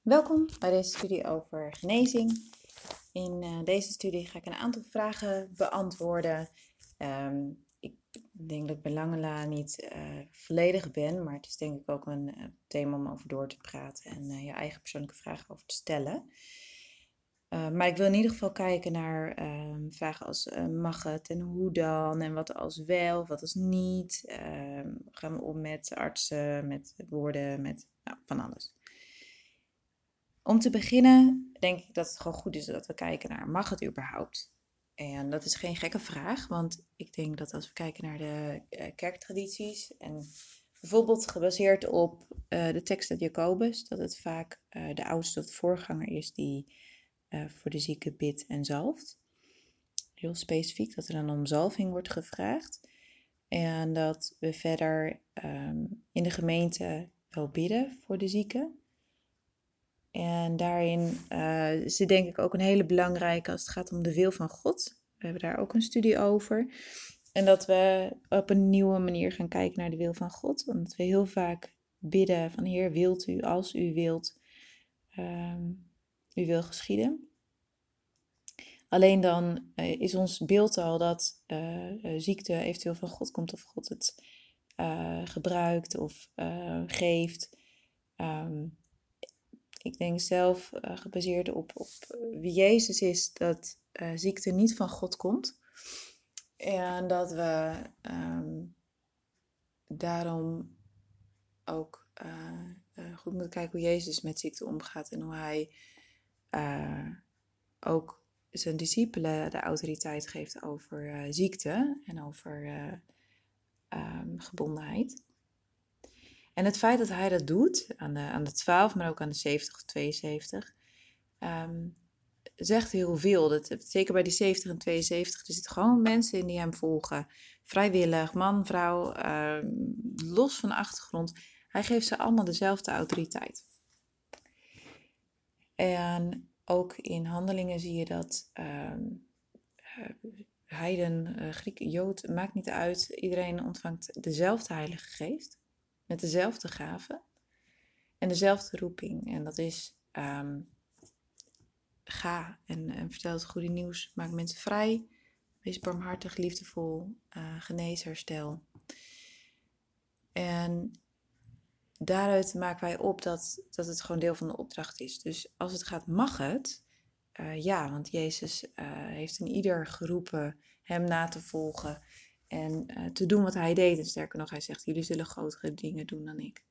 Welkom bij deze studie over genezing. In deze studie ga ik een aantal vragen beantwoorden. Ik denk dat ik bij lange na niet volledig ben, maar het is denk ik ook een thema om over door te praten en je eigen persoonlijke vragen over te stellen. Maar ik wil in ieder geval kijken naar vragen als mag het en hoe dan en wat als wel, wat als niet. Gaan we om met artsen, met woorden, met van alles. Om te beginnen denk ik dat het gewoon goed is dat we kijken naar, mag het überhaupt? En dat is geen gekke vraag, want ik denk dat als we kijken naar de kerktradities en bijvoorbeeld gebaseerd op de tekst uit Jacobus, dat het vaak de oudste of de voorganger is die voor de zieke bidt en zalft. Heel specifiek dat er dan om zalving wordt gevraagd. En dat we verder in de gemeente wel bidden voor de zieken. En daarin is het denk ik ook een hele belangrijke als het gaat om de wil van God. We hebben daar ook een studie over. En dat we op een nieuwe manier gaan kijken naar de wil van God. Omdat we heel vaak bidden van Heer, wilt u als u wilt, u wil geschieden. Alleen dan is ons beeld al dat ziekte eventueel van God komt of God het gebruikt of geeft. Ik denk zelf, gebaseerd op wie Jezus is, dat ziekte niet van God komt. En dat we daarom ook goed moeten kijken hoe Jezus met ziekte omgaat. En hoe hij ook zijn discipelen de autoriteit geeft over ziekte en over gebondenheid. En het feit dat hij dat doet, aan de 12, maar ook aan de 70 of 72, zegt heel veel. Zeker bij die 70 en 72, er zitten gewoon mensen in die hem volgen. Vrijwillig, man, vrouw, los van de achtergrond. Hij geeft ze allemaal dezelfde autoriteit. En ook in Handelingen zie je dat heiden, Griek, Jood, maakt niet uit. Iedereen ontvangt dezelfde Heilige Geest. Met dezelfde gaven. En dezelfde roeping. En dat is ga en vertel het goede nieuws. Maak mensen vrij. Wees barmhartig, liefdevol, genees, herstel. En daaruit maken wij op dat het gewoon deel van de opdracht is. Dus als het gaat, mag het. Ja, want Jezus heeft in ieder geroepen hem na te volgen. En te doen wat hij deed. En sterker nog, hij zegt, jullie zullen grotere dingen doen dan ik.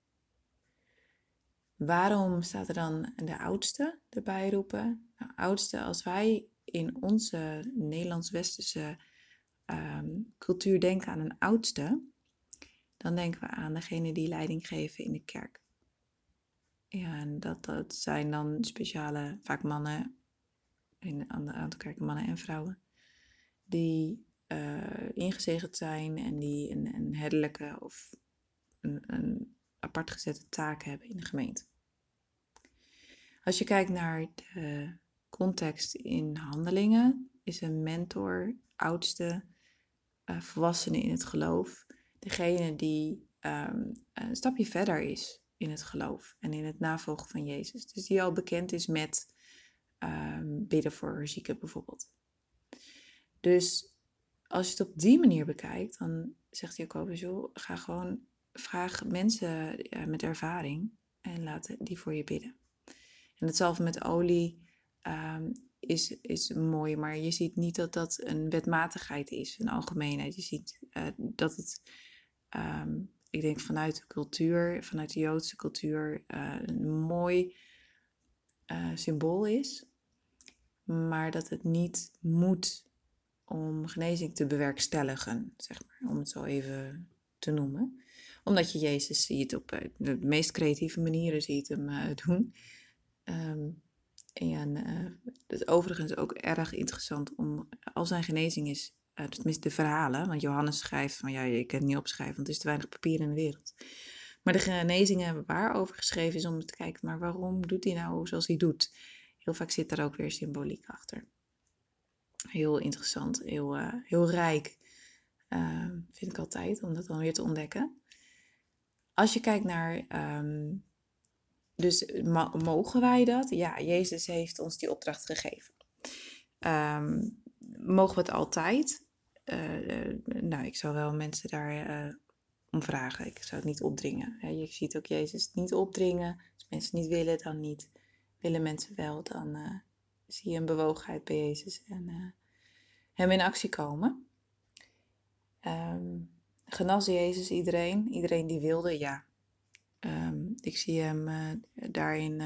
Waarom staat er dan de oudste erbij roepen? Nou, oudste, als wij in onze Nederlands-Westerse cultuur denken aan een oudste, dan denken we aan degene die leiding geven in de kerk. Ja, en dat zijn dan speciale, vaak mannen, in een aantal kerken mannen en vrouwen, die ingezegend zijn en die een herderlijke of een apart gezette taak hebben in de gemeente. Als je kijkt naar de context in Handelingen, is een mentor, oudste, volwassene in het geloof, degene die een stapje verder is in het geloof en in het navolgen van Jezus. Dus die al bekend is met bidden voor zieken bijvoorbeeld. Dus als je het op die manier bekijkt, dan zegt Jacobus, joh, ga gewoon vraag mensen met ervaring en laat die voor je bidden. En hetzelfde met olie is mooi, maar je ziet niet dat dat een wetmatigheid is, een algemeenheid. Je ziet dat het, ik denk vanuit de cultuur, vanuit de Joodse cultuur, een mooi symbool is. Maar dat het niet moet om genezing te bewerkstelligen, zeg maar, om het zo even te noemen. Omdat je Jezus ziet op de meest creatieve manieren ziet hem doen. En het is overigens ook erg interessant om, al zijn genezing is, tenminste de verhalen, want Johannes schrijft van, ja, je kan het niet opschrijven, want er is te weinig papier in de wereld. Maar de genezingen waarover geschreven is om te kijken, maar waarom doet hij nou zoals hij doet? Heel vaak zit daar ook weer symboliek achter. Heel interessant, heel rijk, vind ik altijd, om dat dan weer te ontdekken. Als je kijkt naar Dus mogen wij dat? Ja, Jezus heeft ons die opdracht gegeven. Mogen we het altijd? Nou, ik zou wel mensen daar om vragen. Ik zou het niet opdringen. Je ziet ook Jezus niet opdringen. Als mensen niet willen, dan niet. Willen mensen wel, dan zie je een bewogenheid bij Jezus en hem in actie komen. Genas Jezus iedereen? Iedereen die wilde, ja. Ik zie hem daarin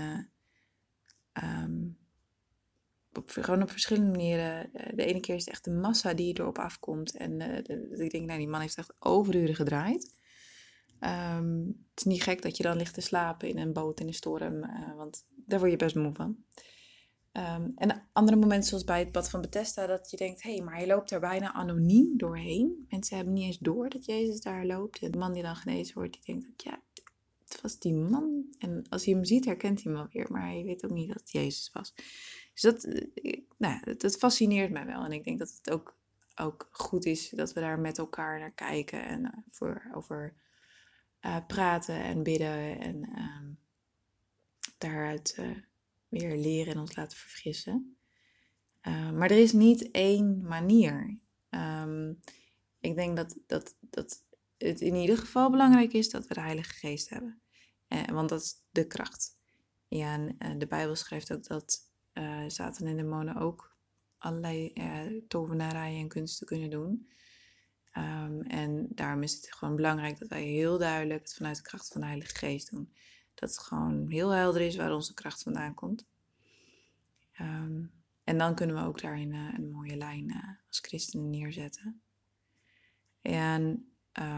gewoon op verschillende manieren. De ene keer is het echt de massa die erop afkomt. En ik denk, nou, die man heeft echt overuren gedraaid. Het is niet gek dat je dan ligt te slapen in een boot in een storm, want daar word je best moe van. En andere momenten zoals bij het bad van Bethesda, dat je denkt, hé, maar hij loopt daar bijna anoniem doorheen. Mensen hebben niet eens door dat Jezus daar loopt. En de man die dan genezen wordt, die denkt ook, ja, het was die man. En als hij hem ziet, herkent hij hem wel weer, maar hij weet ook niet dat het Jezus was. Dus dat fascineert mij wel. En ik denk dat het ook goed is dat we daar met elkaar naar kijken en over praten en bidden en daaruit weer leren en ons laten verfrissen. Maar er is niet één manier. Ik denk dat het in ieder geval belangrijk is dat we de Heilige Geest hebben. Want dat is de kracht. Ja, en de Bijbel schrijft ook dat Satan en demonen ook allerlei tovenarijen en kunsten kunnen doen. En daarom is het gewoon belangrijk dat wij heel duidelijk het vanuit de kracht van de Heilige Geest doen. Dat het gewoon heel helder is waar onze kracht vandaan komt. En dan kunnen we ook daarin een mooie lijn als christenen neerzetten. En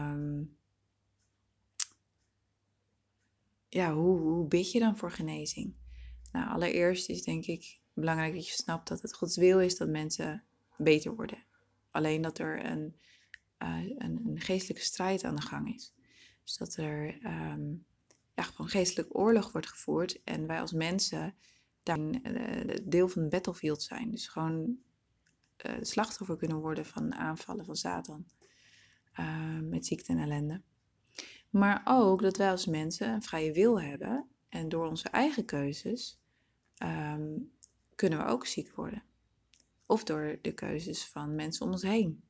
hoe bid je dan voor genezing? Nou, allereerst is denk ik belangrijk dat je snapt dat het Gods wil is dat mensen beter worden. Alleen dat er een geestelijke strijd aan de gang is. Dus dat er gewoon geestelijke oorlog wordt gevoerd en wij als mensen daarin deel van het battlefield zijn. Dus gewoon slachtoffer kunnen worden van aanvallen van Satan. Met ziekte en ellende. Maar ook dat wij als mensen een vrije wil hebben. En door onze eigen keuzes kunnen we ook ziek worden. Of door de keuzes van mensen om ons heen.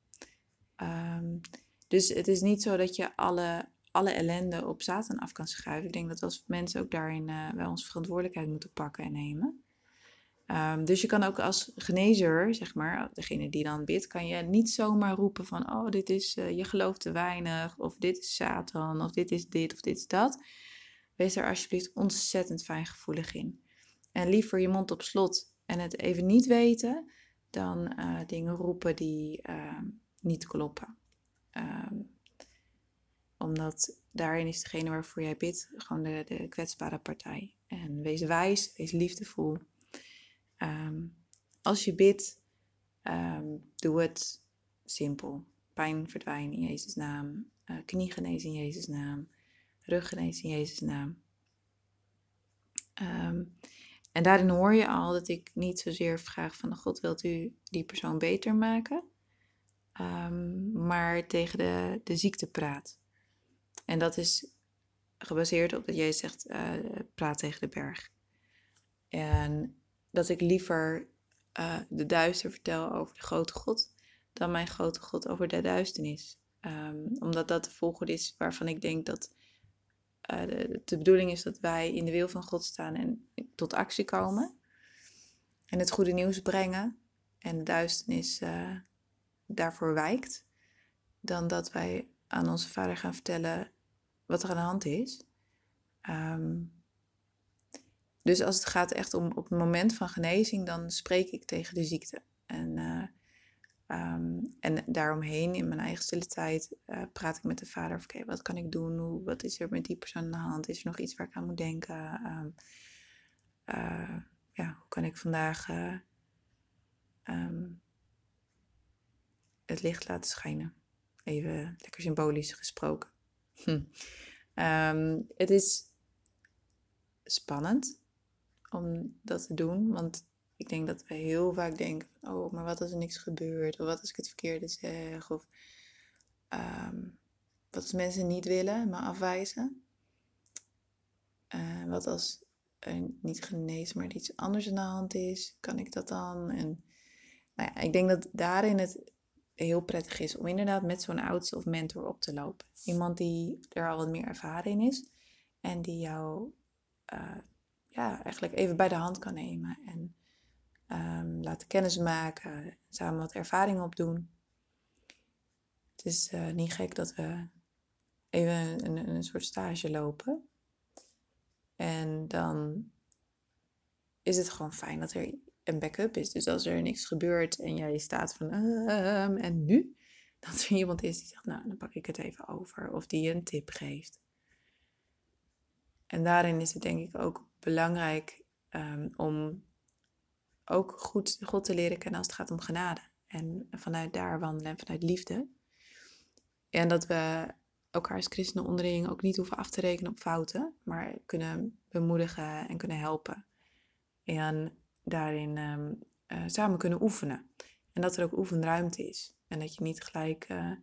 Dus het is niet zo dat je alle ellende op Satan af kan schuiven. Ik denk dat we als mensen ook daarin wel onze verantwoordelijkheid moeten pakken en nemen. Dus je kan ook als genezer, zeg maar, degene die dan bidt, kan je niet zomaar roepen van, oh, dit is, je gelooft te weinig, of dit is Satan, of dit is dit, of dit is dat. Wees er alsjeblieft ontzettend fijngevoelig in. En liever je mond op slot en het even niet weten, dan dingen roepen die niet kloppen. Omdat daarin is degene waarvoor jij bidt gewoon de kwetsbare partij. En wees wijs, wees liefdevol. Als je bidt, doe het simpel. Pijn verdwijnen in Jezus' naam. Knie genezen in Jezus' naam. Rug genezen in Jezus' naam. En daarin hoor je al dat ik niet zozeer vraag van God, wilt u die persoon beter maken? Maar tegen de ziekte praat. En dat is gebaseerd op dat Jezus zegt, praat tegen de berg. En dat ik liever de duister vertel over de grote God, dan mijn grote God over de duisternis. Omdat dat de volgorde is waarvan ik denk dat de bedoeling is dat wij in de wil van God staan en tot actie komen. En het goede nieuws brengen. En de duisternis daarvoor wijkt. Dan dat wij aan onze Vader gaan vertellen wat er aan de hand is. Dus als het gaat echt om op het moment van genezing, dan spreek ik tegen de ziekte. En daaromheen, in mijn eigen stille tijd, praat ik met de Vader over, oké, wat kan ik doen? Wat is er met die persoon aan de hand? Is er nog iets waar ik aan moet denken? Hoe kan ik vandaag het licht laten schijnen? Even lekker symbolisch gesproken. Het is spannend om dat te doen, want ik denk dat we heel vaak denken van, oh, maar wat als er niks gebeurt? Of wat als ik het verkeerde zeg? Of wat als mensen niet willen, maar afwijzen? Wat als niet geneest, maar iets anders aan de hand is, kan ik dat dan? En nou ja, ik denk dat daarin het heel prettig is om inderdaad met zo'n oudste of mentor op te lopen. Iemand die er al wat meer ervaren in is en die jou eigenlijk even bij de hand kan nemen en laten kennismaken, samen wat ervaring opdoen. Het is niet gek dat we even een soort stage lopen. En dan is het gewoon fijn dat er een backup is. Dus als er niks gebeurt en jij staat van en nu? Dat er iemand is die zegt, nou, dan pak ik het even over. Of die je een tip geeft. En daarin is het denk ik ook belangrijk om ook goed God te leren kennen als het gaat om genade. En vanuit daar wandelen en vanuit liefde. En dat we elkaar als christenen onderling ook niet hoeven af te rekenen op fouten. Maar kunnen bemoedigen en kunnen helpen. En daarin samen kunnen oefenen. En dat er ook oefenruimte is. En dat je niet gelijk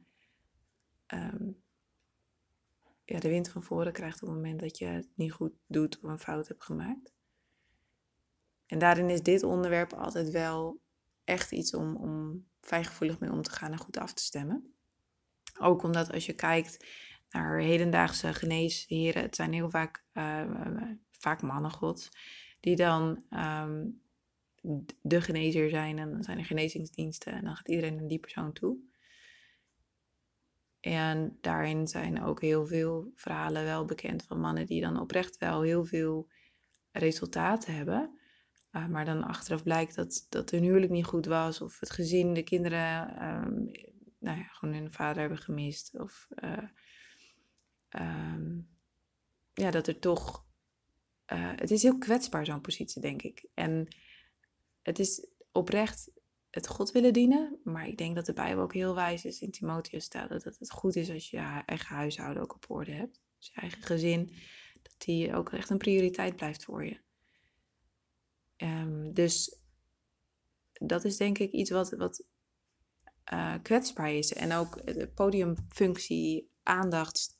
de wind van voren krijgt op het moment dat je het niet goed doet of een fout hebt gemaakt. En daarin is dit onderwerp altijd wel echt iets om fijngevoelig mee om te gaan en goed af te stemmen. Ook omdat als je kijkt naar hedendaagse geneesheren, het zijn heel vaak mannen gods, die dan de genezer zijn en dan zijn er genezingsdiensten en dan gaat iedereen naar die persoon toe. En daarin zijn ook heel veel verhalen wel bekend van mannen die dan oprecht wel heel veel resultaten hebben. Maar dan achteraf blijkt dat hun huwelijk niet goed was of het gezin, de kinderen gewoon hun vader hebben gemist. Of dat er toch... het is heel kwetsbaar zo'n positie, denk ik. En het is oprecht het God willen dienen. Maar ik denk dat de Bijbel ook heel wijs is in Timotheus staat. Dat het goed is als je je eigen huishouden ook op orde hebt. Dus je eigen gezin. Dat die ook echt een prioriteit blijft voor je. Dus dat is denk ik iets wat kwetsbaar is. En ook de podiumfunctie, aandacht,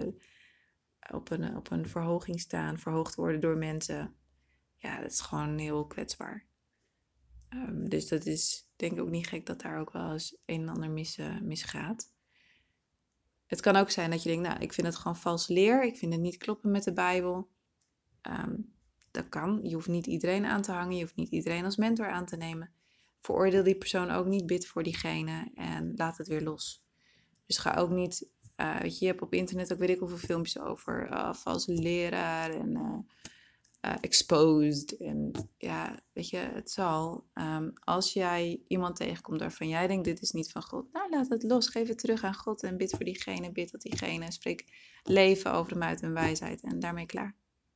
op een verhoging staan, verhoogd worden door mensen. Ja, dat is gewoon heel kwetsbaar. Dus dat is denk ik ook niet gek dat daar ook wel eens een en ander misgaat. Het kan ook zijn dat je denkt, nou, ik vind het gewoon valse leer. Ik vind het niet kloppen met de Bijbel. Dat kan. Je hoeft niet iedereen aan te hangen. Je hoeft niet iedereen als mentor aan te nemen. Veroordeel die persoon ook niet, bid voor diegene en laat het weer los. Dus ga ook niet... je hebt op internet ook weet ik hoeveel filmpjes over valse leraar en exposed. En ja, weet je, het zal. Als jij iemand tegenkomt waarvan jij denkt, dit is niet van God. Nou, laat het los. Geef het terug aan God en bid voor diegene. Bid dat diegene. Spreek leven over hem uit en wijsheid. En daarmee klaar.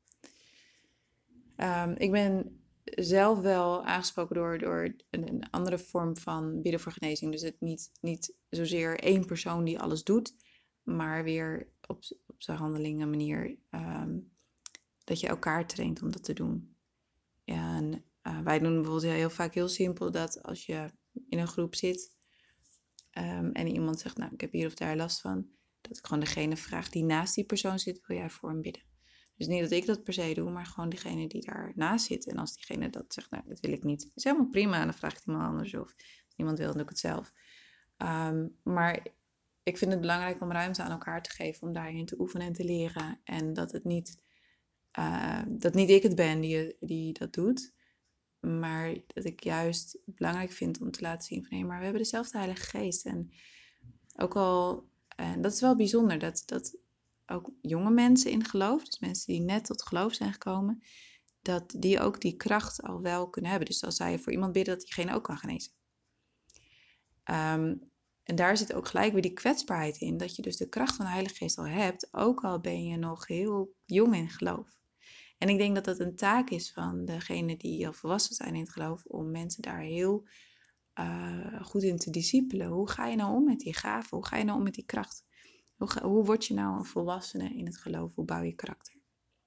Ik ben zelf wel aangesproken door een andere vorm van bidden voor genezing. Dus het niet zozeer één persoon die alles doet, maar weer op zijn handelingen manier dat je elkaar traint om dat te doen. En wij doen bijvoorbeeld heel vaak heel simpel dat als je in een groep zit en iemand zegt, nou, ik heb hier of daar last van, dat ik gewoon degene vraag die naast die persoon zit, wil jij voor hem bidden? Dus niet dat ik dat per se doe, maar gewoon degene die daarnaast zit. En als diegene dat zegt, nou, dat wil ik niet, is helemaal prima. En dan vraag ik iemand anders of als niemand wil, dan doe ik het zelf. Maar ik vind het belangrijk om ruimte aan elkaar te geven om daarin te oefenen en te leren. En dat het niet ik het ben die dat doet. Maar dat ik juist belangrijk vind om te laten zien van, hé, maar we hebben dezelfde Heilige Geest. En ook al, en dat is wel bijzonder, dat ook jonge mensen in geloof, dus mensen die net tot geloof zijn gekomen, dat die ook die kracht al wel kunnen hebben. Dus als zij voor iemand bidden, dat diegene ook kan genezen. En daar zit ook gelijk weer die kwetsbaarheid in, dat je dus de kracht van de Heilige Geest al hebt, ook al ben je nog heel jong in geloof. En ik denk dat dat een taak is van degenen die al volwassen zijn in het geloof, om mensen daar heel goed in te discipelen. Hoe ga je nou om met die gaven? Hoe ga je nou om met die kracht? Hoe word je nou een volwassene in het geloof? Hoe bouw je karakter?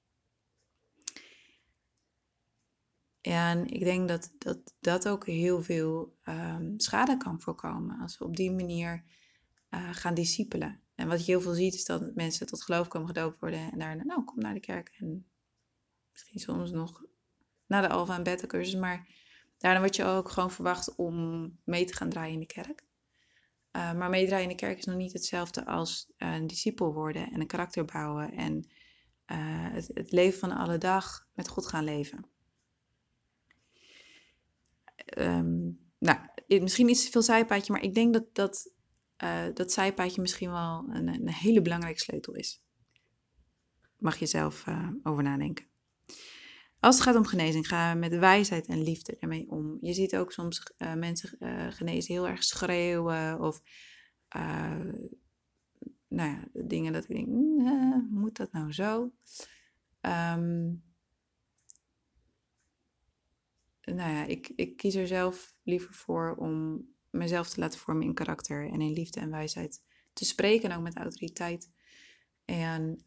En ik denk dat ook heel veel schade kan voorkomen als we op die manier gaan discipelen. En wat je heel veel ziet is dat mensen tot geloof komen, gedoopt worden en daarna, nou, kom naar de kerk en Misschien soms nog na de alfa en beta cursus. Maar daarna word je ook gewoon verwacht om mee te gaan draaien in de kerk. Maar meedraaien in de kerk is nog niet hetzelfde als een discipel worden en een karakter bouwen en het leven van alle dag met God gaan leven. Misschien iets te veel zijpaadje, maar ik denk dat zijpaadje misschien wel een hele belangrijke sleutel is. Mag je zelf over nadenken. Als het gaat om genezing, gaan we met wijsheid en liefde ermee om. Je ziet ook soms mensen genezen heel erg schreeuwen of dingen dat ik denk, moet dat nou zo? Ik kies er zelf liever voor om mezelf te laten vormen in karakter en in liefde en wijsheid te spreken, ook met autoriteit. En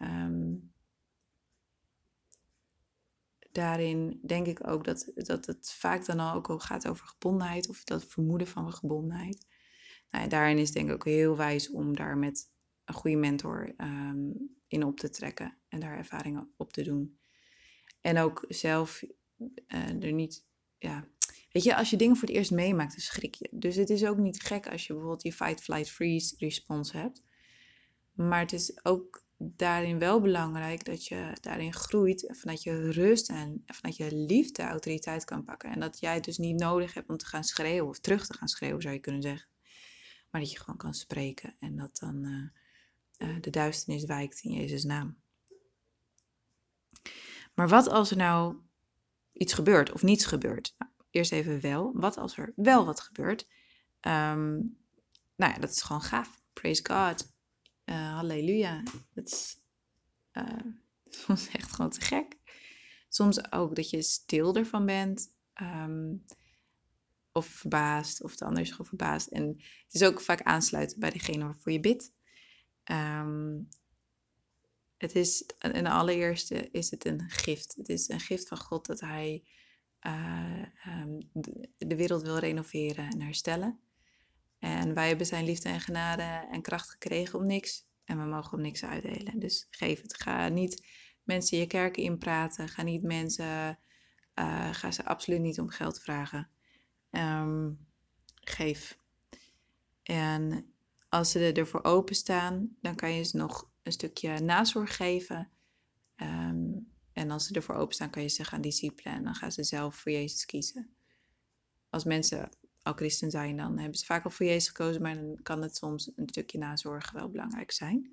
daarin denk ik ook dat het vaak dan ook al gaat over gebondenheid of dat vermoeden van gebondenheid. Daarin is het denk ik ook heel wijs om daar met een goede mentor in op te trekken en daar ervaringen op te doen. En ook zelf er niet, weet je, als je dingen voor het eerst meemaakt, dan schrik je. Dus het is ook niet gek als je bijvoorbeeld die fight, flight, freeze respons hebt. Maar het is ook daarin wel belangrijk dat je daarin groeit en vanuit je rust en vanuit je liefde autoriteit kan pakken. En dat jij het dus niet nodig hebt om te gaan schreeuwen of terug te gaan schreeuwen, zou je kunnen zeggen. Maar dat je gewoon kan spreken en dat dan de duisternis wijkt in Jezus' naam. Maar wat als er nou iets gebeurt of niets gebeurt? Nou, eerst even wel. Wat als er wel wat gebeurt? Dat is gewoon gaaf. Praise God. Halleluja. Dat is soms echt gewoon te gek. Soms ook dat je stil ervan bent. Of verbaasd. Of de ander is gewoon verbaasd. En het is ook vaak aansluiten bij degene waarvoor je bidt. Het is, en de allereerste is het een gift. Het is een gift van God dat hij de wereld wil renoveren en herstellen. En wij hebben zijn liefde en genade en kracht gekregen om niks. En we mogen om niks uitdelen. Dus geef het. Ga niet mensen je kerk inpraten. Ga ze absoluut niet om geld vragen. Geef. En als ze ervoor openstaan, dan kan je ze nog een stukje nazorg geven. En als ze ervoor openstaan, kan je ze gaan discipelen. En dan gaan ze zelf voor Jezus kiezen. Als mensen al christen zijn, dan hebben ze vaak al voor Jezus gekozen. Maar dan kan het soms een stukje nazorg wel belangrijk zijn.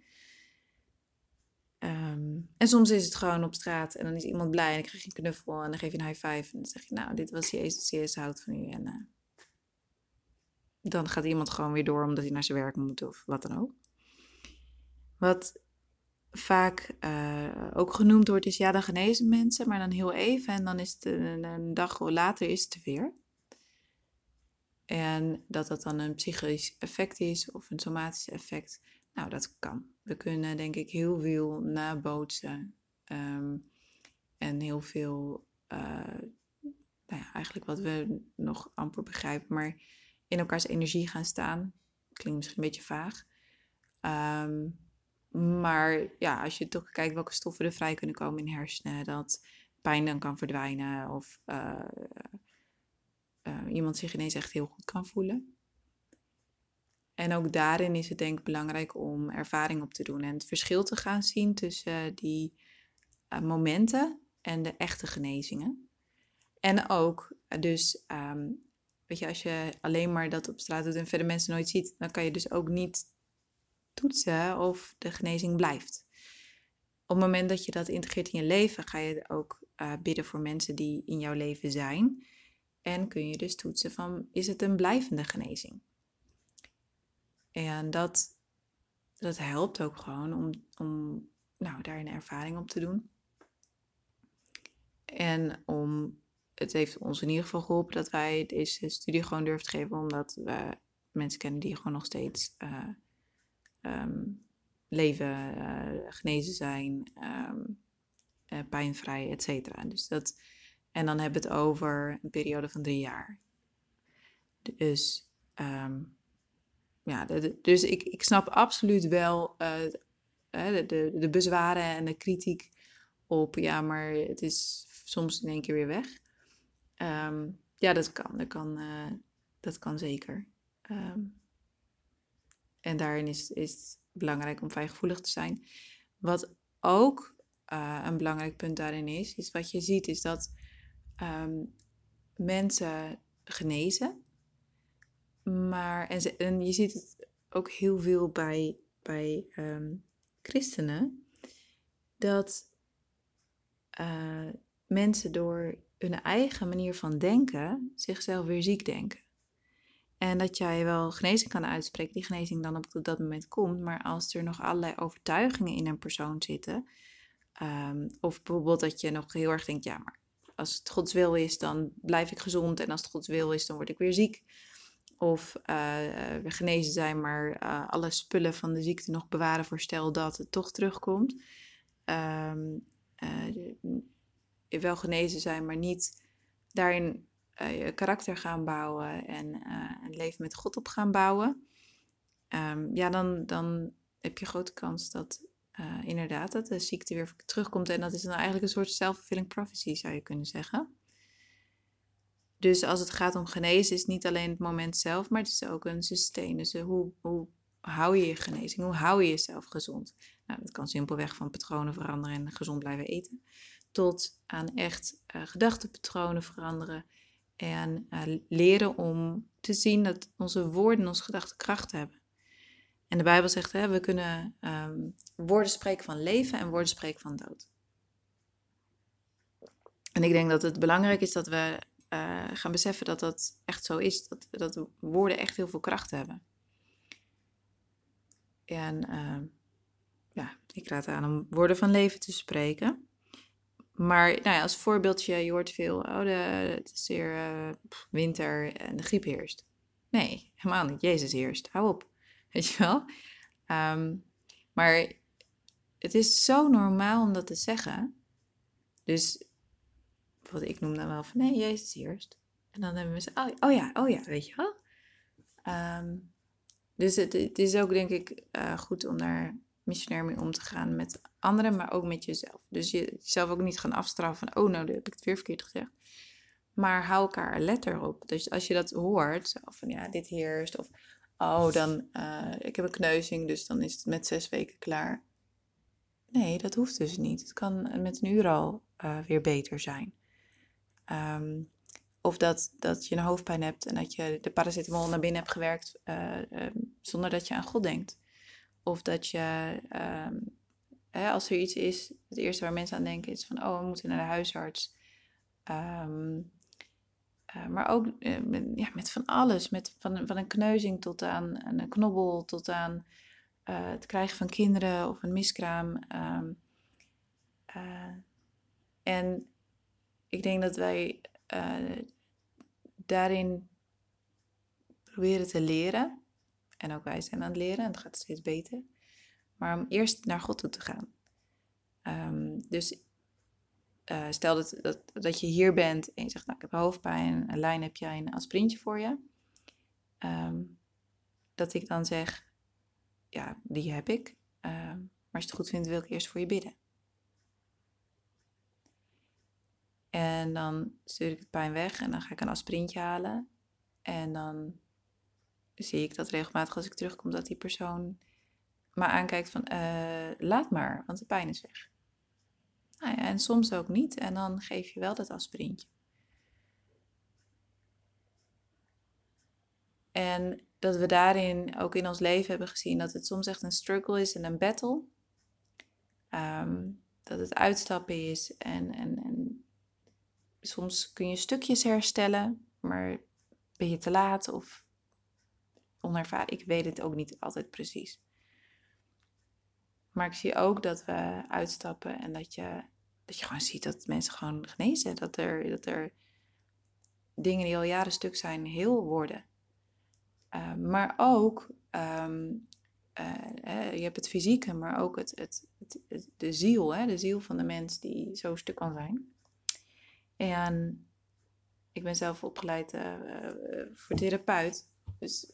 En soms is het gewoon op straat en dan is iemand blij en dan krijg je een knuffel en dan geef je een high five. En dan zeg je, nou, dit was Jezus, Jezus houdt van u. En dan gaat iemand gewoon weer door omdat hij naar zijn werk moet of wat dan ook. Wat vaak ook genoemd wordt is, dan genezen mensen, maar dan heel even. En dan is het een dag later is het weer. En dat dan een psychisch effect is of een somatisch effect. Nou, dat kan. We kunnen denk ik heel veel nabootsen. En heel veel, eigenlijk wat we nog amper begrijpen. Maar in elkaars energie gaan staan. Klinkt misschien een beetje vaag. Maar als je toch kijkt welke stoffen er vrij kunnen komen in de hersenen. Dat pijn dan kan verdwijnen. Of iemand zich ineens echt heel goed kan voelen. En ook daarin is het denk ik belangrijk om ervaring op te doen. En het verschil te gaan zien tussen die momenten en de echte genezingen. En ook, dus, weet je, als je alleen maar dat op straat doet en verder mensen nooit ziet, dan kan je dus ook niet toetsen of de genezing blijft. Op het moment dat je dat integreert in je leven, ga je ook bidden voor mensen die in jouw leven zijn. En kun je dus toetsen van, is het een blijvende genezing? En dat helpt ook gewoon om daar een ervaring op te doen. En het heeft ons in ieder geval geholpen dat wij deze studie gewoon durven te geven. Omdat we mensen kennen die gewoon nog steeds leven, genezen zijn, pijnvrij, et cetera. En dan hebben we het over een periode van 3 jaar. Dus dus ik snap absoluut wel de bezwaren en de kritiek op, maar het is soms in één keer weer weg. Ja, dat kan zeker. En daarin is het belangrijk om fijngevoelig te zijn. Wat ook een belangrijk punt daarin is wat je ziet, is dat mensen genezen. En je ziet het ook heel veel bij christenen, dat mensen door hun eigen manier van denken zichzelf weer ziek denken. En dat jij wel genezing kan uitspreken, die genezing dan op dat moment komt. Maar als er nog allerlei overtuigingen in een persoon zitten. Of bijvoorbeeld dat je nog heel erg denkt, ja, maar als het Gods wil is, dan blijf ik gezond. En als het Gods wil is, dan word ik weer ziek. Of we genezen zijn, maar alle spullen van de ziekte nog bewaren voor stel dat het toch terugkomt. Wel genezen zijn, maar niet daarin je karakter gaan bouwen en een leven met God op gaan bouwen. Ja, dan heb je grote kans dat inderdaad dat de ziekte weer terugkomt. En dat is dan eigenlijk een soort self-fulfilling prophecy, zou je kunnen zeggen. Dus als het gaat om genezen is het niet alleen het moment zelf, maar het is ook een systeem. Dus hoe hou je je genezing? Hoe hou je jezelf gezond? Nou, dat kan simpelweg van patronen veranderen en gezond blijven eten. Tot aan echt gedachtenpatronen veranderen. En leren om te zien dat onze woorden en onze gedachten kracht hebben. En de Bijbel zegt, we kunnen woorden spreken van leven en woorden spreken van dood. En ik denk dat het belangrijk is dat we gaan beseffen dat dat echt zo is. Dat woorden echt heel veel kracht hebben. En ja, ik raad aan om woorden van leven te spreken. Maar nou ja, als voorbeeldje, je hoort veel, het is weer winter en de griep heerst. Nee, helemaal niet. Jezus heerst. Hou op. Weet je wel? Maar het is zo normaal om dat te zeggen. Dus wat ik noem dan wel van, nee, Jezus heerst. En dan hebben we ze, oh ja, weet je wel. Dus het is ook, denk ik, goed om daar missionair mee om te gaan met anderen, maar ook met jezelf. Dus jezelf ook niet gaan afstraffen van, oh, nou, dan heb ik het weer verkeerd gezegd. Maar hou elkaar letter op. Dus als je dat hoort, zo van, ja, dit heerst, of, oh, dan, ik heb een kneuzing, dus dan is het met 6 weken klaar. Nee, dat hoeft dus niet. Het kan met een uur al weer beter zijn. Of dat je een hoofdpijn hebt en dat je de paracetamol naar binnen hebt gewerkt zonder dat je aan God denkt. Of dat je, als er iets is, het eerste waar mensen aan denken is van, oh, we moeten naar de huisarts. Maar ook met van alles. Van een kneuzing tot aan een knobbel, tot aan het krijgen van kinderen of een miskraam. En ik denk dat wij daarin proberen te leren. En ook wij zijn aan het leren en het gaat steeds beter. Maar om eerst naar God toe te gaan. Dus stel dat je hier bent en je zegt, nou, ik heb hoofdpijn. En Lijn, heb jij een aspirintje voor je? Dat ik dan zeg, ja, die heb ik. Maar als je het goed vindt, wil ik eerst voor je bidden. En dan stuur ik het pijn weg en dan ga ik een aspirintje halen. En dan zie ik dat regelmatig als ik terugkom dat die persoon me aankijkt van, laat maar, want de pijn is weg. Nou ja, en soms ook niet. En dan geef je wel dat aspirintje. En dat we daarin ook in ons leven hebben gezien dat het soms echt een struggle is en een battle. Dat het uitstappen is en soms kun je stukjes herstellen, maar ben je te laat of onervaren? Ik weet het ook niet altijd precies. Maar ik zie ook dat we uitstappen en dat je gewoon ziet dat mensen gewoon genezen. Dat er dingen die al jaren stuk zijn, heel worden. Maar ook, je hebt het fysieke, maar ook de ziel. De ziel van de mens die zo stuk kan zijn. En ik ben zelf opgeleid voor therapeut. Dus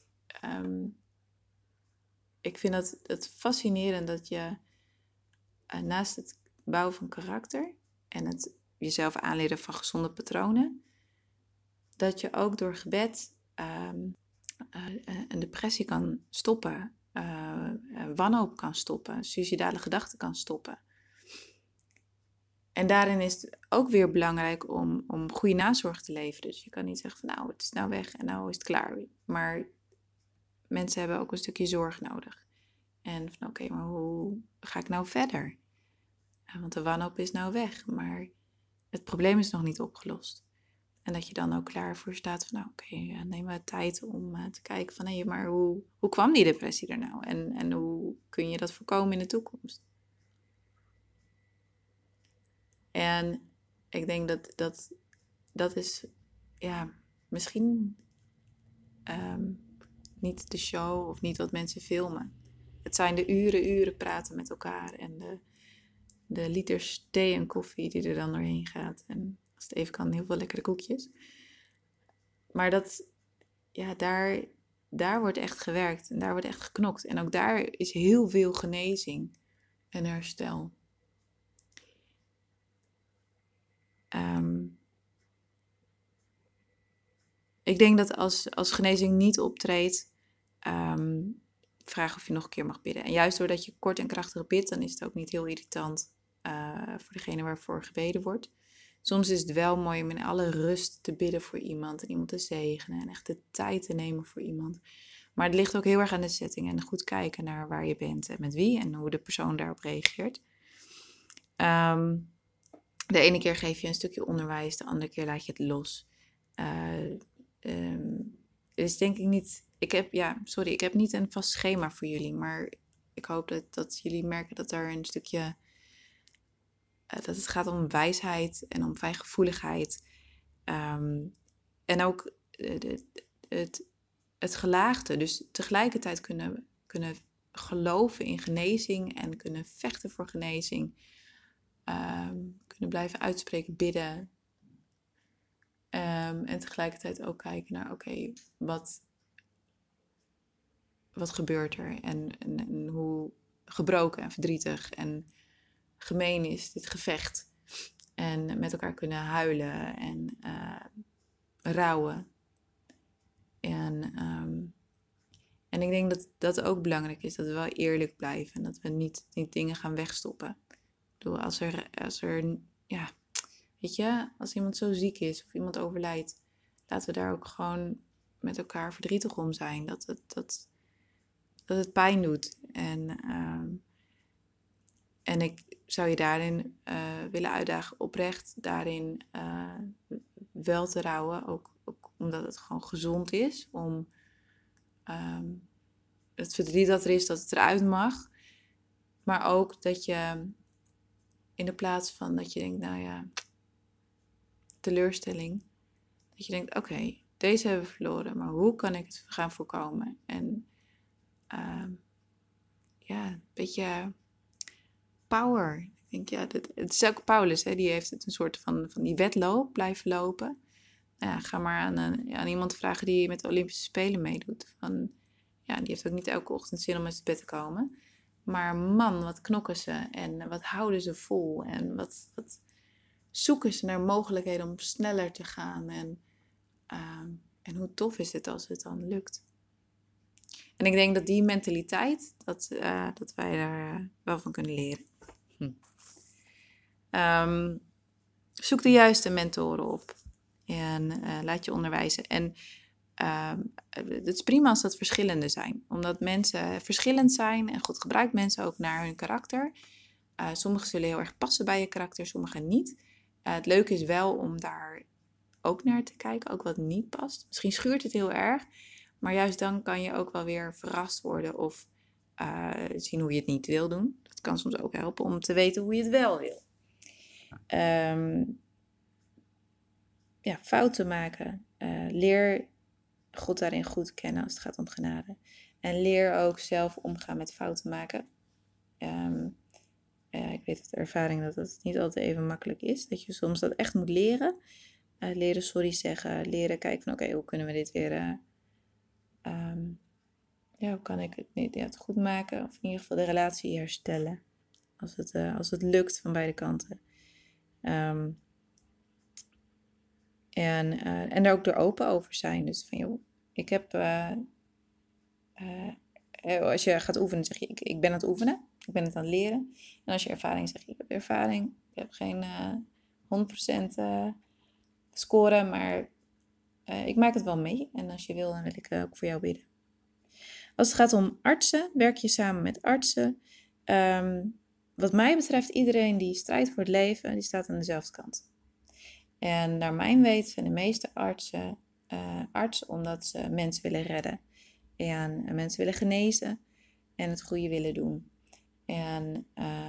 ik vind het fascinerend dat je naast het bouwen van karakter en het jezelf aanleren van gezonde patronen, dat je ook door gebed een depressie kan stoppen, wanhoop kan stoppen, suïcidale gedachten kan stoppen. En daarin is het ook weer belangrijk om goede nazorg te leveren. Dus je kan niet zeggen van nou, het is nou weg en nou is het klaar. Maar mensen hebben ook een stukje zorg nodig. En van oké, maar hoe ga ik nou verder? Want de wanhoop is nou weg, maar het probleem is nog niet opgelost. En dat je dan ook klaar voor staat van nou oké, neem maar tijd om te kijken van hé, maar hoe kwam die depressie er nou? En hoe kun je dat voorkomen in de toekomst? En ik denk dat is misschien niet de show of niet wat mensen filmen. Het zijn de uren praten met elkaar en de liters thee en koffie die er dan doorheen gaat. En als het even kan, heel veel lekkere koekjes. Maar daar wordt echt gewerkt en daar wordt echt geknokt. En ook daar is heel veel genezing en herstel. Ik denk dat als genezing niet optreedt, vraag of je nog een keer mag bidden. En juist doordat je kort en krachtig bidt, dan is het ook niet heel irritant voor degene waarvoor gebeden wordt. Soms is het wel mooi om in alle rust te bidden voor iemand en iemand te zegenen en echt de tijd te nemen voor iemand. Maar het ligt ook heel erg aan de setting en goed kijken naar waar je bent en met wie en hoe de persoon daarop reageert. De ene keer geef je een stukje onderwijs, de andere keer laat je het los. Het is denk ik niet... Ik heb niet een vast schema voor jullie, maar ik hoop dat jullie merken dat er een stukje... dat het gaat om wijsheid en om fijngevoeligheid. En ook het gelaagde. Dus tegelijkertijd kunnen geloven in genezing en kunnen vechten voor genezing. Kunnen blijven uitspreken, bidden. En tegelijkertijd ook kijken naar, oké, wat gebeurt er? En hoe gebroken en verdrietig en gemeen is dit gevecht. En met elkaar kunnen huilen en rouwen. En ik denk dat dat ook belangrijk is, dat we wel eerlijk blijven. En dat we niet dingen gaan wegstoppen. Ik bedoel, als iemand zo ziek is of iemand overlijdt, laten we daar ook gewoon met elkaar verdrietig om zijn. Dat het pijn doet. En ik zou je daarin willen uitdagen, oprecht daarin wel te rouwen. Ook omdat het gewoon gezond is. Om het verdriet dat er is, dat het eruit mag. Maar ook dat je in de plaats van dat je denkt, nou ja, teleurstelling. Dat je denkt, oké, deze hebben we verloren. Maar hoe kan ik het gaan voorkomen? En een beetje power. Ik denk, het is ook Paulus, hè, die heeft het een soort van die wedloop blijven lopen. Ga maar aan iemand vragen die met de Olympische Spelen meedoet. Die heeft ook niet elke ochtend zin om uit het bed te komen. Maar man, wat knokken ze en wat houden ze vol. En wat zoeken ze naar mogelijkheden om sneller te gaan. En hoe tof is het als het dan lukt. En ik denk dat die mentaliteit, dat wij daar wel van kunnen leren. Zoek de juiste mentoren op. En laat je onderwijzen. En het is prima als dat verschillende zijn. Omdat mensen verschillend zijn. En God gebruikt mensen ook naar hun karakter. Sommigen zullen heel erg passen bij je karakter. Sommigen niet. Het leuke is wel om daar ook naar te kijken. Ook wat niet past. Misschien schuurt het heel erg. Maar juist dan kan je ook wel weer verrast worden. Of zien hoe je het niet wil doen. Dat kan soms ook helpen om te weten hoe je het wel wil. Fouten maken. Leer God daarin goed kennen als het gaat om genade. En leer ook zelf omgaan met fouten maken. Ik weet uit ervaring dat het niet altijd even makkelijk is. Dat je soms dat echt moet leren. Leren sorry zeggen. Leren kijken van oké, hoe kunnen we dit weer... hoe kan ik het goed maken? Of in ieder geval de relatie herstellen. Als het lukt van beide kanten. En daar ook door open over zijn. Dus van, joh, ik heb... als je gaat oefenen, zeg je, ik ben aan het oefenen. Ik ben het aan het leren. En als je ervaring zegt, ik heb ervaring. Ik heb geen 100% scoren, maar ik maak het wel mee. En als je wil, dan wil ik ook voor jou bidden. Als het gaat om artsen, werk je samen met artsen. Wat mij betreft, iedereen die strijdt voor het leven, die staat aan dezelfde kant. En naar mijn weten zijn de meeste artsen arts omdat ze mensen willen redden. En mensen willen genezen en het goede willen doen. En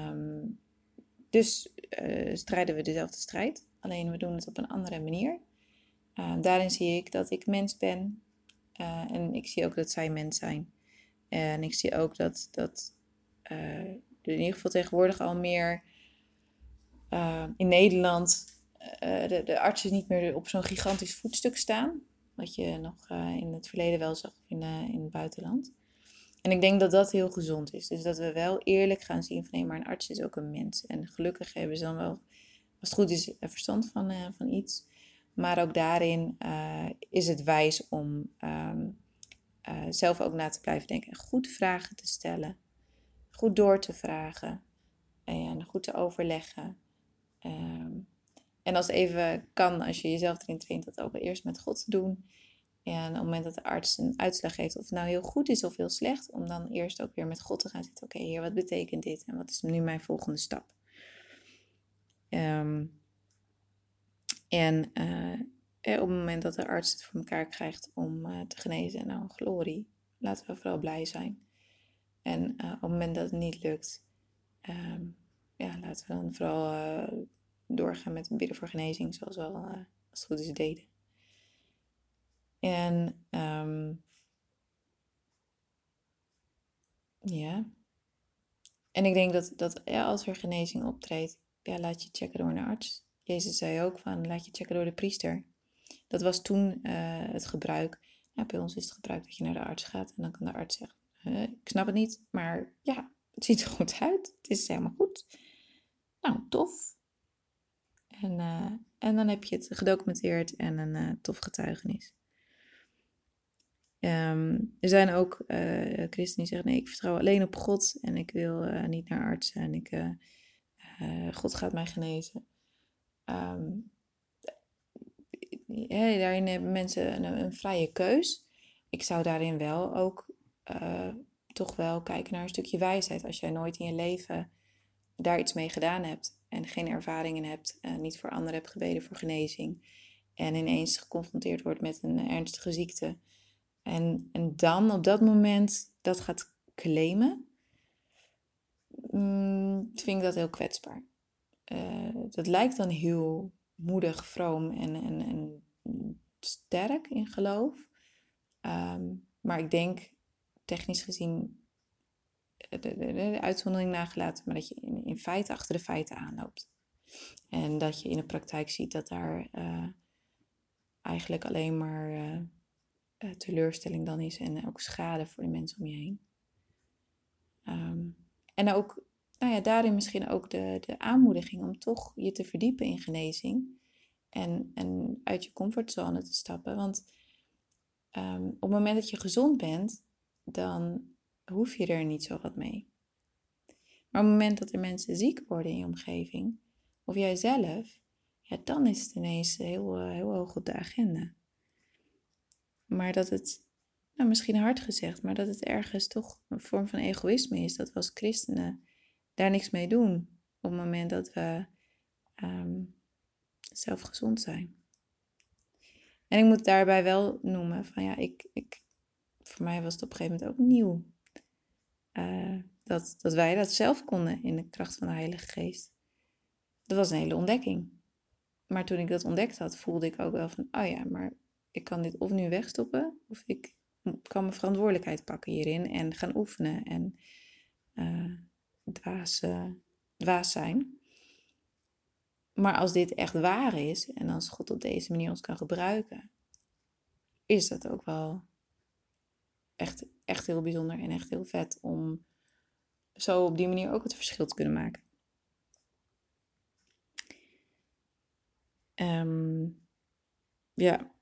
dus strijden we dezelfde strijd, alleen we doen het op een andere manier. Daarin zie ik dat ik mens ben en ik zie ook dat zij mens zijn. En ik zie ook dat er in ieder geval tegenwoordig al meer in Nederland de artsen niet meer op zo'n gigantisch voetstuk staan. Wat je nog in het verleden wel zag in het buitenland. En ik denk dat dat heel gezond is. Dus dat we wel eerlijk gaan zien van nee, maar een arts is ook een mens. En gelukkig hebben ze dan wel, als het goed is, verstand van iets. Maar ook daarin is het wijs om zelf ook na te blijven denken. En goed vragen te stellen. Goed door te vragen. En goed te overleggen. En als het even kan, als je jezelf erin traint, dat ook eerst met God te doen. En op het moment dat de arts een uitslag geeft, of het nou heel goed is of heel slecht, om dan eerst ook weer met God te gaan zitten. Oké, Heer, wat betekent dit? En wat is nu mijn volgende stap? Op het moment dat de arts het voor elkaar krijgt om te genezen, nou, glorie. Laten we vooral blij zijn. En op het moment dat het niet lukt, laten we dan vooral doorgaan met een bidden voor genezing, zoals we al, als het goed is, deden. En ja. En ik denk dat als er genezing optreedt, laat je checken door een arts. Jezus zei ook van, laat je checken door de priester. Dat was toen het gebruik. Nou, bij ons is het gebruik dat je naar de arts gaat en dan kan de arts zeggen, ik snap het niet, maar ja, het ziet er goed uit. Het is helemaal goed. Nou, tof. En dan heb je het gedocumenteerd en een tof getuigenis. Er zijn ook christenen die zeggen, nee, ik vertrouw alleen op God en ik wil niet naar artsen en God gaat mij genezen. Daarin hebben mensen een vrije keus. Ik zou daarin wel ook toch wel kijken naar een stukje wijsheid. Als jij nooit in je leven daar iets mee gedaan hebt en geen ervaring in hebt, niet voor anderen hebt gebeden voor genezing en ineens geconfronteerd wordt met een ernstige ziekte en dan op dat moment dat gaat claimen, vind ik dat heel kwetsbaar. Dat lijkt dan heel moedig, vroom en sterk in geloof. Maar ik denk, technisch gezien, de uitzondering nagelaten, maar dat je in feite achter de feiten aanloopt. En dat je in de praktijk ziet dat daar eigenlijk alleen maar teleurstelling dan is en ook schade voor de mensen om je heen. En ook, daarin misschien ook de aanmoediging om toch je te verdiepen in genezing. En uit je comfortzone te stappen. Want op het moment dat je gezond bent, dan hoef je er niet zo wat mee. Maar op het moment dat er mensen ziek worden in je omgeving, of jij zelf, dan is het ineens heel hoog op de agenda. Maar dat het, misschien hard gezegd, maar dat het ergens toch een vorm van egoïsme is. Dat we als christenen daar niks mee doen op het moment dat we zelf gezond zijn. En ik moet daarbij wel noemen van voor mij was het op een gegeven moment ook nieuw. Dat wij dat zelf konden in de kracht van de Heilige Geest. Dat was een hele ontdekking. Maar toen ik dat ontdekt had, voelde ik ook wel van, maar ik kan dit of nu wegstoppen, of ik kan mijn verantwoordelijkheid pakken hierin en gaan oefenen en dwaas zijn. Maar als dit echt waar is en als God op deze manier ons kan gebruiken, is dat ook wel echt heel bijzonder en echt heel vet om zo op die manier ook het verschil te kunnen maken. ja,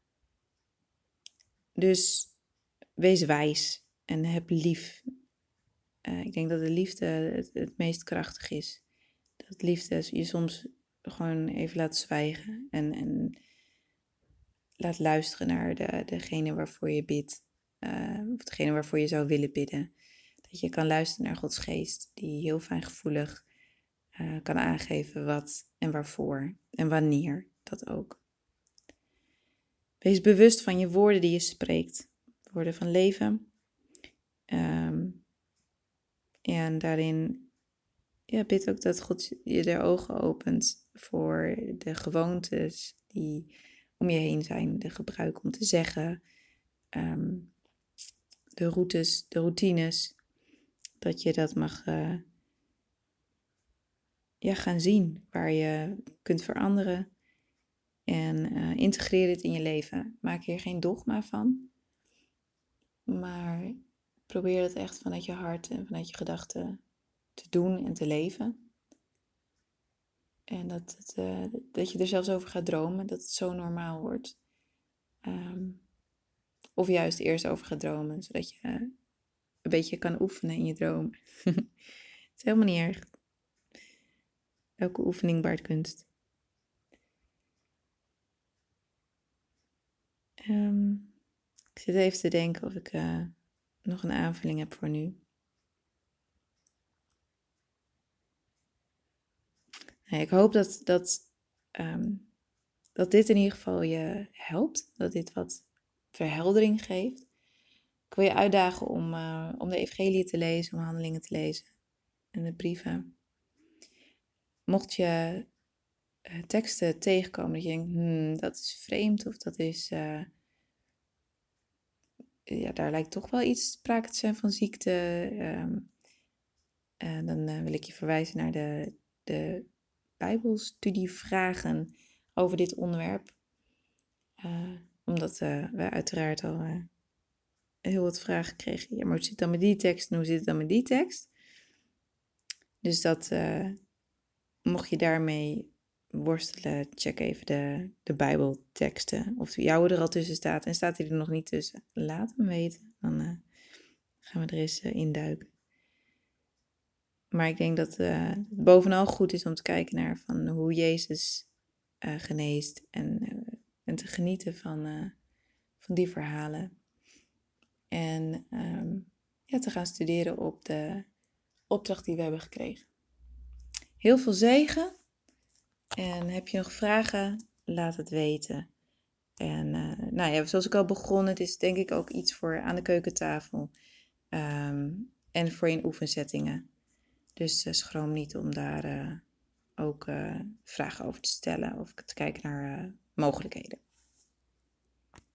dus wees wijs en heb lief. Ik denk dat de liefde het meest krachtig is. Dat liefde je soms gewoon even laat zwijgen en laat luisteren naar degene waarvoor je bidt. Of degene waarvoor je zou willen bidden. Dat je kan luisteren naar Gods geest, die heel fijngevoelig kan aangeven wat en waarvoor en wanneer dat ook. Wees bewust van je woorden die je spreekt. Woorden van leven. En daarin bid ook dat God je de ogen opent voor de gewoontes die om je heen zijn. De gebruik om te zeggen. De routes, de routines. Dat je dat mag gaan zien. Waar je kunt veranderen. En integreer dit in je leven. Maak hier geen dogma van. Maar probeer het echt vanuit je hart en vanuit je gedachten te doen en te leven. En dat je er zelfs over gaat dromen, dat het zo normaal wordt. Of juist eerst over gaat dromen, zodat je een beetje kan oefenen in je droom. Het is helemaal niet erg. Elke oefening baart kunst. Ik zit even te denken of ik nog een aanvulling heb voor nu. Ik hoop dat dit in ieder geval je helpt. Dat dit wat verheldering geeft. Ik wil je uitdagen om de evangelie te lezen, om handelingen te lezen. En de brieven. Mocht je teksten tegenkomen dat je denkt, dat is vreemd of dat is... daar lijkt toch wel iets sprake te zijn van ziekte. Dan wil ik je verwijzen naar de Bijbelstudievragen over dit onderwerp. Omdat we uiteraard al heel wat vragen kregen. Ja, maar hoe zit het dan met die tekst en hoe zit het dan met die tekst? Dus dat, mocht je daarmee worstelen, check even de Bijbelteksten. Of de jouwe er al tussen staat en staat hij er nog niet tussen. Laat me weten, dan gaan we er eens induiken. Maar ik denk dat het bovenal goed is om te kijken naar van hoe Jezus geneest en te genieten van die verhalen. En te gaan studeren op de opdracht die we hebben gekregen. Heel veel zegen. En heb je nog vragen? Laat het weten. En zoals ik al begon, het is denk ik ook iets voor aan de keukentafel. En voor in oefensettingen. Dus schroom niet om daar ook vragen over te stellen of te kijken naar mogelijkheden.